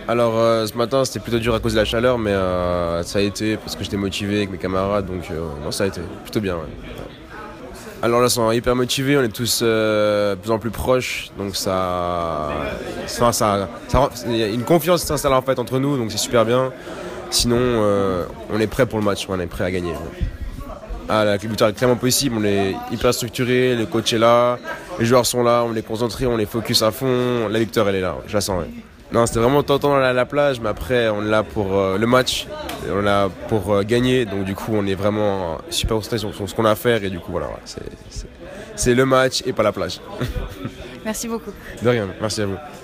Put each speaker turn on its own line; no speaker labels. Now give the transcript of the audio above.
Alors ce matin c'était plutôt dur à cause de la chaleur, mais ça a été parce que j'étais motivé avec mes camarades, donc non, ça a été plutôt bien. Ouais. Alors là, ils sont hyper motivés, on est tous de plus en plus proches, donc il y a une confiance qui s'installe en fait entre nous, donc c'est super bien. Sinon, on est prêt pour le match, on est prêt à gagner. Ouais. Ah, la victoire est clairement possible, on est hyper structuré, le coach est là, les joueurs sont là, on est concentré, on est focus à fond, la victoire elle est là, ouais, je la sens. Ouais. Non, c'était vraiment tentant à la plage, mais après on est là pour le match, et on est là pour gagner, donc du coup on est vraiment super concentré sur ce qu'on a à faire, et du coup voilà, ouais, c'est le match et pas la plage.
Merci beaucoup.
De rien, merci à vous.